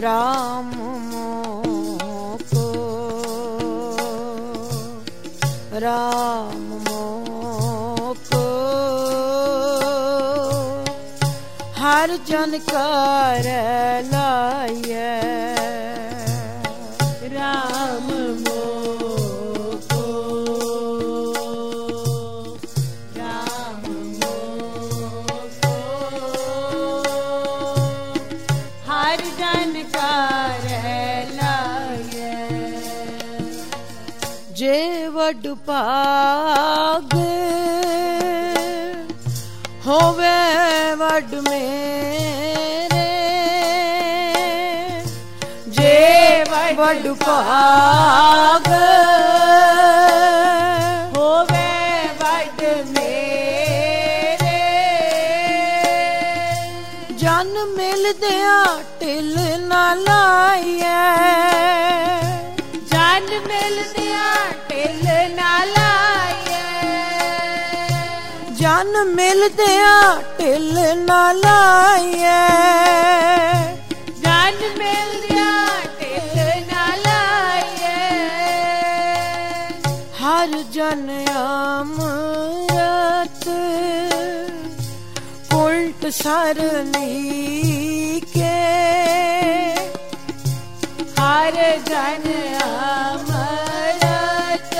राम मोको राम मोको हर जन कर लाए राम मोको राम मोको हर जन कर लाए जे वड भाग होवे वड मेरे जे वड भाग होवे वड मेरे जन मिल दिया टिल ना लाइए जन मिल दिया टिल ना लाइए जन मिल दिया टिल ना लाइए जन मिल दिया टिल ना लाइए हर जन अमृत उल्ट सरनी के हर जन अमृत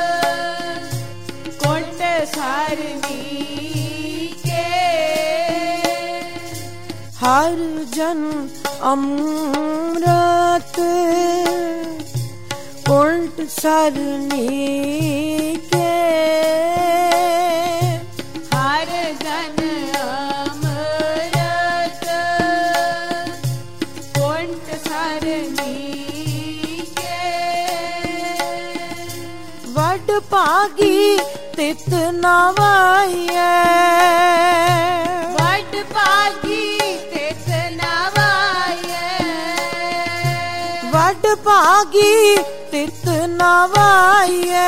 कुंड सरनी के हर जन अमृत उल्ट सरनी के हर जन अमृत कुंड सरनी के वड भागी तित नवाइए वड भागी तित नवाइए वड भागी तित नवाइए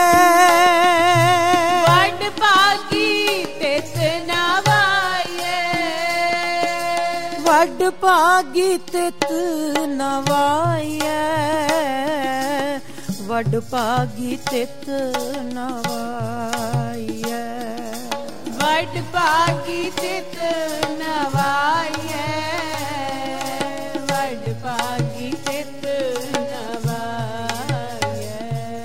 वड भागी तित नवाइए वड भागी तित नवाइए वड भागी तित नवाइए वड भागी तित नवाइए वड भागी तित नवाइए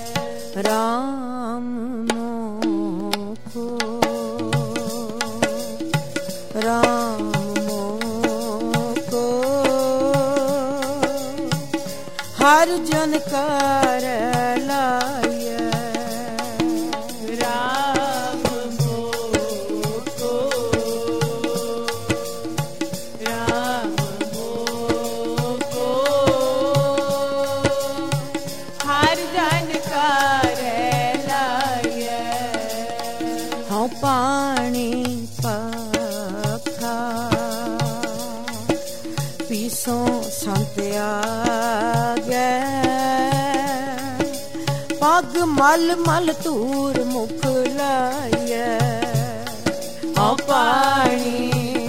राम मोको राम मोको हर जन कर लाए राम मोको राम मोको हर जन कर लाए हाँ पानी पखा पीसों संत आगे पग मल मल तूर मुख लाइए हाँ पानी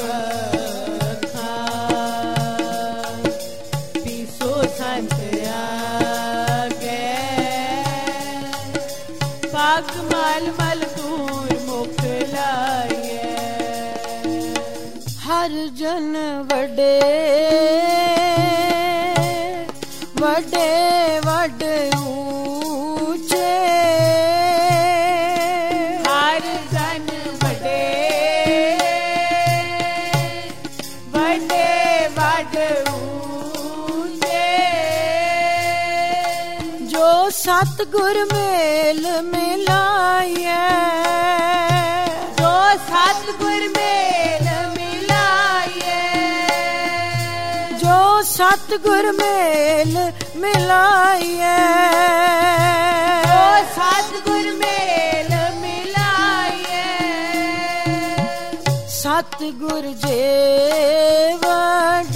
पीसो संत आगे पग मल मल तूर मुख लाइए हर जन वडे वडे वड ऊंचे हर जन वडे वडे वड ऊंचे जो सतगुर मेल मिलाइए जो सतगुर मेल मिलाइए जो सतगुर मेल मिलाइए जो सतगुर मेल मिलाइए सतगुर जे वड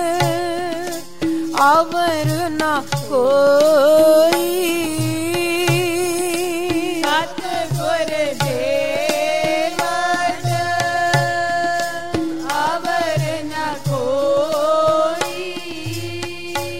अवर ना कोई सतगुर देवत अवर न कोई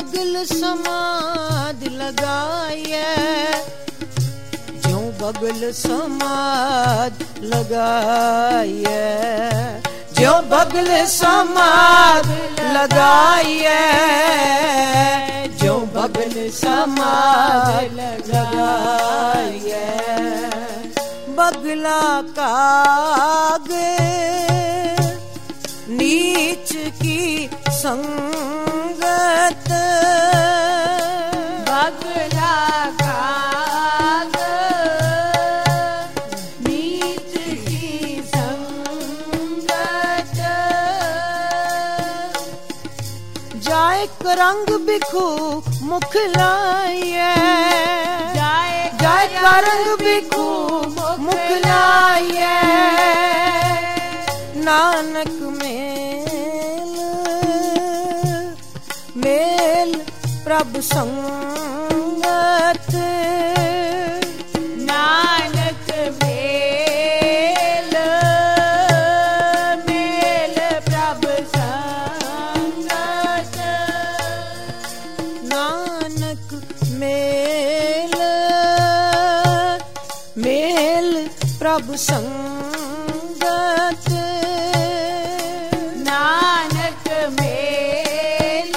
बगल समाध लगाए, ज्यों बगल समाध लगाए, ज्यों बगल समाध लगाए, ज्यों बगल समाध लगाए। बगला कागे नीच की संगत, बगला काग नीच की संगत, जाए करंग बिखू मुख लाए, जाए करंग बिखू मुख लाए। नानक मेल प्रभु संगत, नानक मेल प्रभु संगत, नानक मेल प्रभु संगत, नानक मेल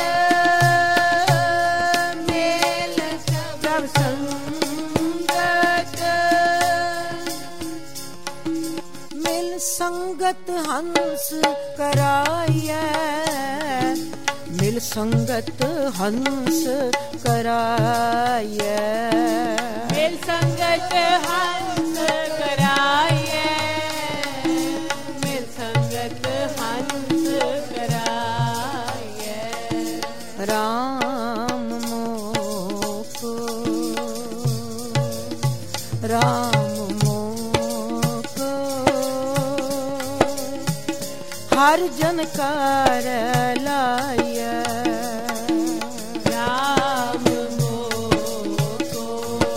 प्रभु संगत। मिल संगत हंस कराए, मिल संगत हंस कराए, मिल संगत हंस कराए, मिल संगत हंस कराए। राम मोको, राम मोको हर जन कर लाए, राम मोको,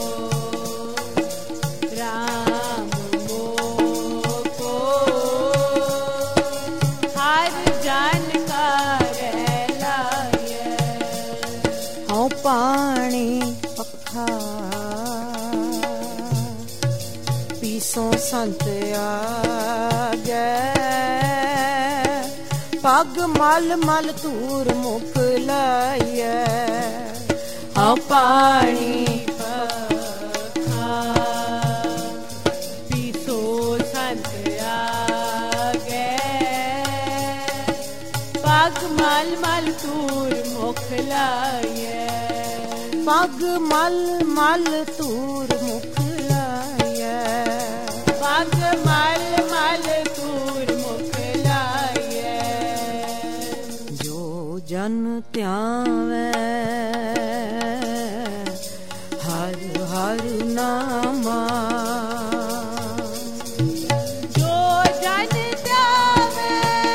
राम मोको हर जन कर लाए। हाँ पानी पखा पीसों संत आगे, पग मल मल तूर मुख लाए। हाँ पानी पखा पीसो संत आगे, पग मल मल तूर मुख लाए, पग मल मल तूर मुख लाए, पग मल मल तूर मुख लाए। जो जन त्यावे हर हर नामा, जो जन त्यावे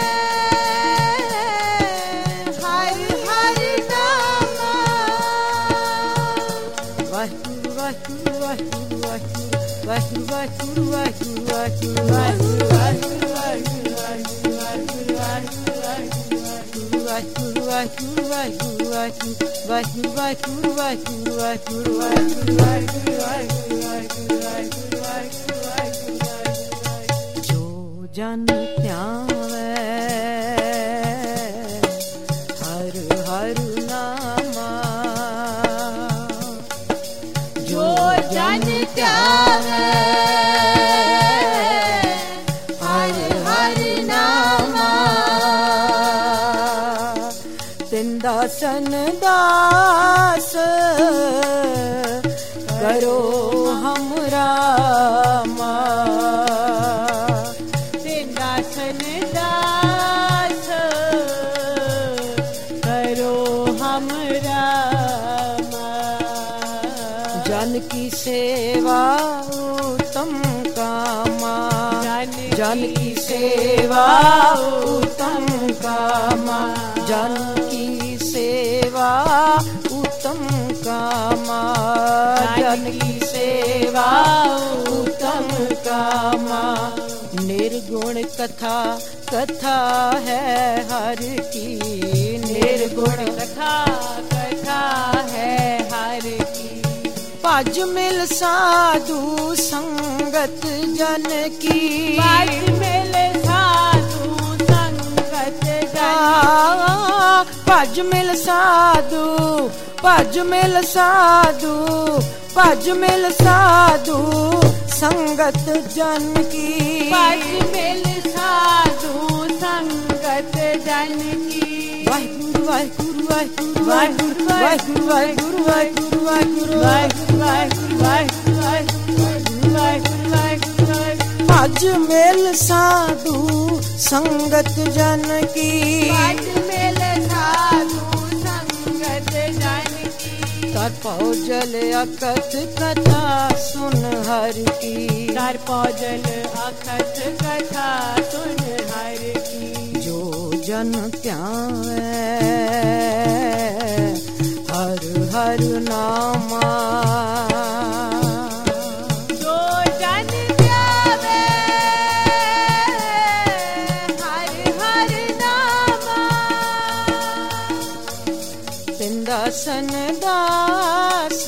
हर हर नामा, वाहिगुरु वाहिगुरु वाहिगुरु वाहिगुरु वाहिगुरु वाहिगुरु वाहिगुरु वाहिगुरु वाहिगुरु वाहिगुरु वाहिगुरु वाहिगुरु वाहिगुरु वाहिगुरु वाहिगुरु वाहिगुरु। जो जन त्यावे हर हर नामा, जो जन त्यावे हर हर नामा, तिन दासन दास करो हमरा मा, तिन दासन दास करो हमरा मा। जन की सेवा उत्तम कामा, जन की सेवा उत्तम कामा, जन की सेवा उत्तम कामा, जन की सेवा उत्तम कामा। निर्गुण कथा कथा है हर की, निर्गुण कथा कथा भज मिल साधु संगत जन की, भज मिल साधु संगत जन की, भज मिल साधु, भज मिल साधु, भज मिल साधु संगत जन की, भज मिल साधु संगत जन की। वाहिगुरु वाहिगुरु वाहिगुरु वाहिगुरु वाहिगुरु वाहिगुरु वाहिगुरु वाहिगुरु, भज मिल साधु संगत जन की, भज मिल साधु संगत जन की। तर पौजल अकथ कथा सुन हर की, तर पौजल अकथ कथा सुन हर की। जो जन ध्यावे हर हर नामा, जो जन ध्यावे हर हर नामा, तिंदासन दास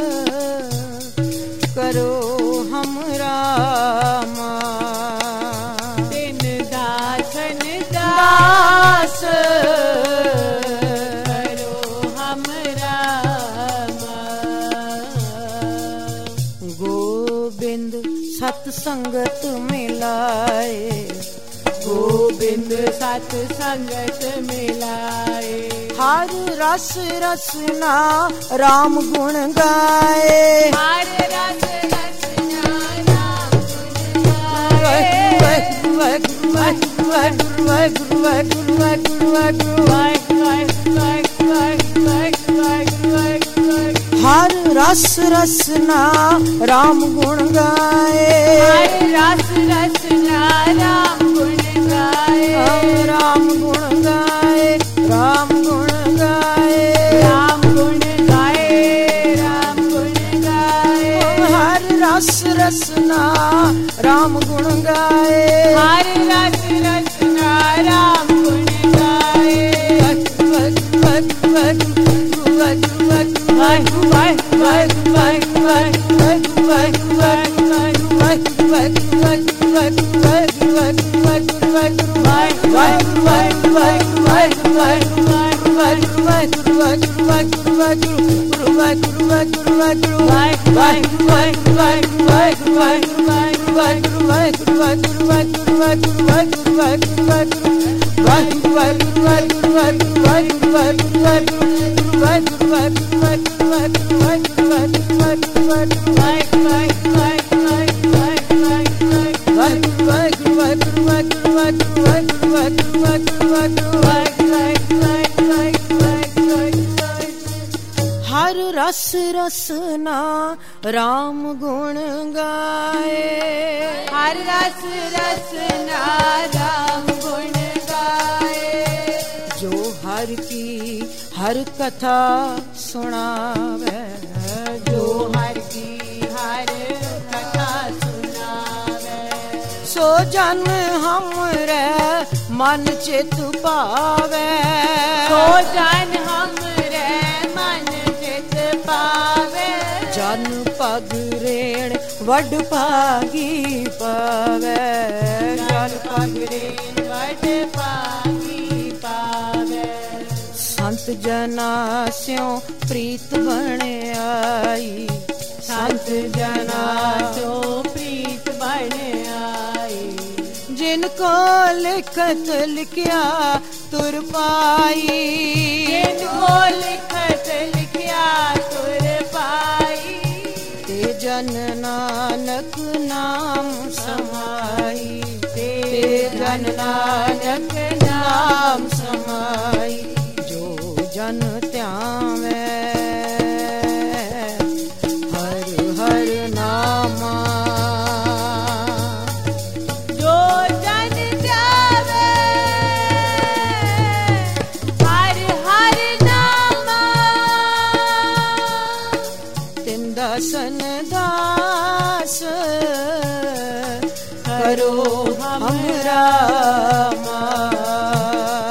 करो हम रामा, तिन दासन दास करो हम रामा। गोबिंद सत संगत मिलाए, गोबिंद सत संगत मिलाए, हर रस रसना राम गुण गाए, हर रस रसना राम गुण गाए। वाहिगुरु वाहिगुरु वाहिगुरु वाहिगुरु वाहिगुरु वाहिगुरु वाहिगुरु वाहिगुरु, हर रस रसना राम गुण गाए, हर रस रसना राम गुण गाए, राम गुण गाए, राम गुण गाए, राम गुण गाए, राम गुण गाए। हर रस रसना राम गुण गाए, हर रस रसना राम गुण गाए। हर रस रसना राम गुण गाए, हर रस रसना राम गुण गाए। जो हर की हर कथा सुनावे, जो हर की हर कथा सुनावे, सो जन हमरे मन चित पावे, सो जन हमरे मन चित पावे। जन पग रेण वड भागी पावे, जन पग रेण वड भागी पावे। संत जना स्यों प्रीत बन आई, संत जना स्यों प्रीत बन आई। जिनको लिखत लिखिया तुर पाई, जिनको लिखत लिखिया तुर पाई। ते जन नानक नाम समाई, ते जन नानक नाम समाई। जो जन त्यावे हर हर नामा, जो जन त्यावे हर हर नामा। तिन दासन दास करो हम रामा।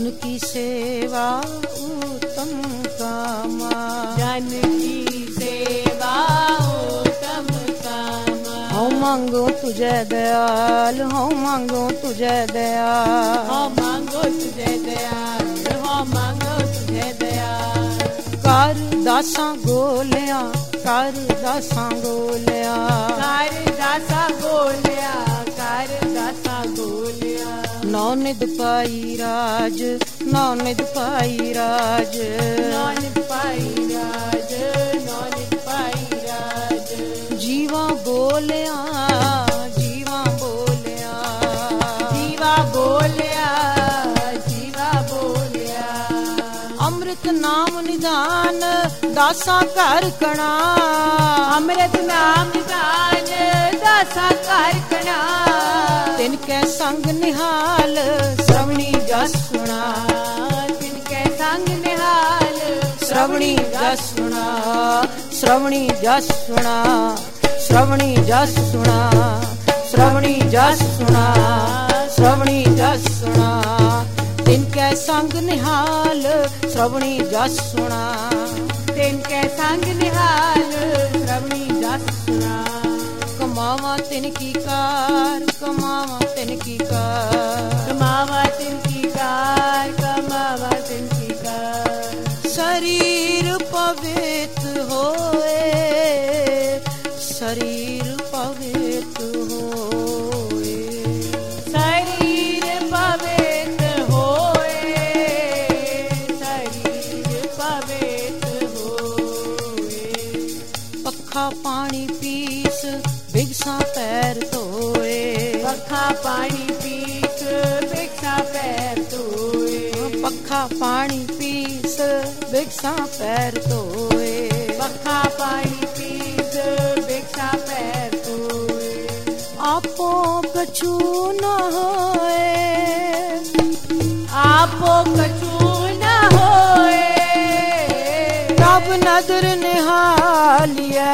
जन की सेवा उत्तम कामा, जन की सेवा उत्तम कामा। हूँ मांगो तुझे दयाल, हूँ मांगो तुझे दयाल, हूँ मांगो तुझे दयाल, हूँ मांगो तुझे दयाल। कर दासा गोलिया, कर दासा गोलिया, कर दासा गोलिया, कर दासा गोलिया। नौनिध पाई राज, नौनिध पाई राज, नौनिध पाई राज, नौनिध पाई राज। जीवा बोलिया, जीवा बोलिया, जीवा बोलिया, जीवा बोलिया। अमृत नाम निदान दासा कर कणा, अमृत नाम निदान दासा कर कणा। तिनके संग निहाल श्रवणी जस सुना, तिनके संग निहाल श्रवणी जस सुना, श्रवणी जस सुना, श्रवणी जस सुना, श्रवणी जस सुना, श्रवणी जस सुना। तिनके संग निहाल श्रवणी जस सुना, तिनके संग निहाल श्रवणी जस सुना। कमावा तिनकी कार, कमावा तिनकी कार, कमावा तिनकी कार, कमावा तिनकी कार। शरीर पवित्र होए, शरीर पवित्र होए, शरीर पवित्र होए, शरीर पवित्र होए। पखा पानी पीस भिक्षा पैर धोए, पखा पानी पीस भिक्षा पैर धोए। पखा पानी पीस भिक्षा पैर धोए, पखा पानी पीस भिक्षा पैर धोए। आपो कछु न होए, आपो कछु न होए। प्रभ नदर निहालिए,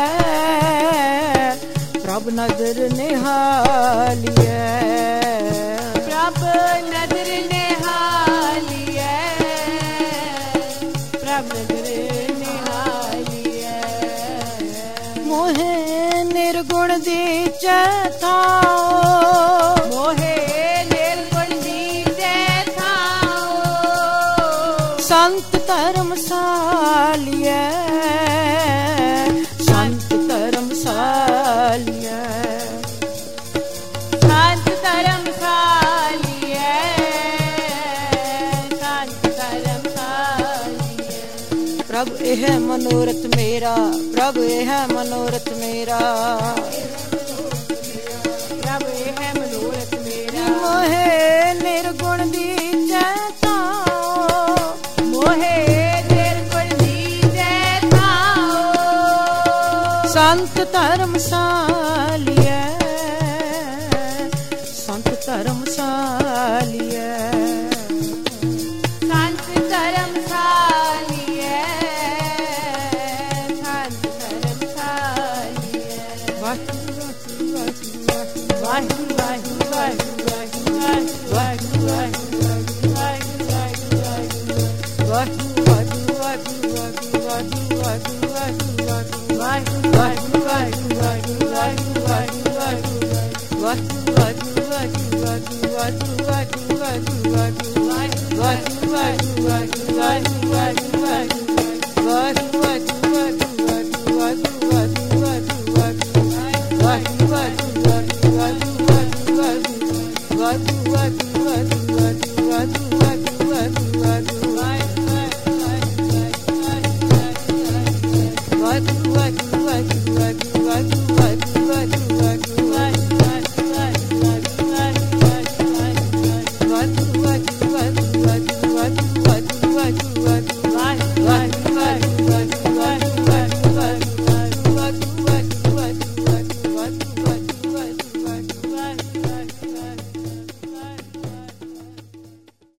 प्रभ नदर निहालिए, प्रभ नदर निहालिए, प्रभ नदर निहालिए। मोहे निर्गुण दीचे थाओ, मोहे निर्गुण दीजे थाओ। संत धर्मशालिए, संत धर्मशालिए, संत धर्मशालिए, संत धर्मशालिए। प्रभु यह मनोरथ मेरा, प्रभु यह मनोरथ मेरा, प्रभु यह मनोरथ मेरा। मोहे निर्गुण दीचे थाओ, मोहे निर्गुण दीजे थाओ। संत धर्मशालिए, संत धर्मशालिए, संत धर्मशालिए, संत धर्मशालिए। वाहिगुरु वाहिगुरु वाहिगुरु वाहिगुरु वाहिगुरु वाहिगुरु वाहिगुरु वाहिगुरु वाहिगुरु वाहिगुरु वाहिगुरु वाहिगुरु